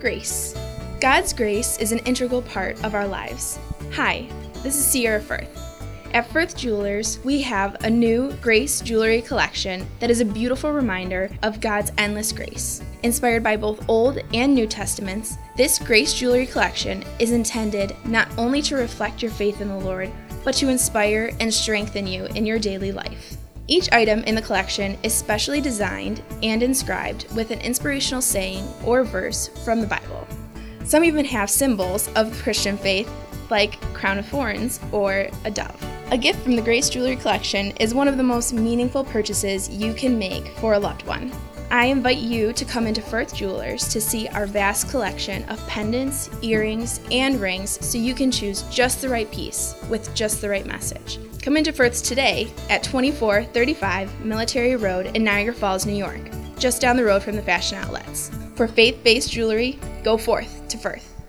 Grace. God's grace is an integral part of our lives. Hi, this is Sierra Firth. At Firth Jewelers, we have a new Grace jewelry collection that is a beautiful reminder of God's endless grace. Inspired by both Old and New Testaments, this Grace jewelry collection is intended not only to reflect your faith in the Lord, but to inspire and strengthen you in your daily life. Each item in the collection is specially designed and inscribed with an inspirational saying or verse from the Bible. Some even have symbols of the Christian faith, like crown of thorns or a dove. A gift from the Grace Jewelry Collection is one of the most meaningful purchases you can make for a loved one. I invite you to come into Firth Jewelers to see our vast collection of pendants, earrings, and rings so you can choose just the right piece with just the right message. Come into Firth's today at 2435 Military Road in Niagara Falls, New York, just down the road from the fashion outlets. For faith-based jewelry, go forth to Firth.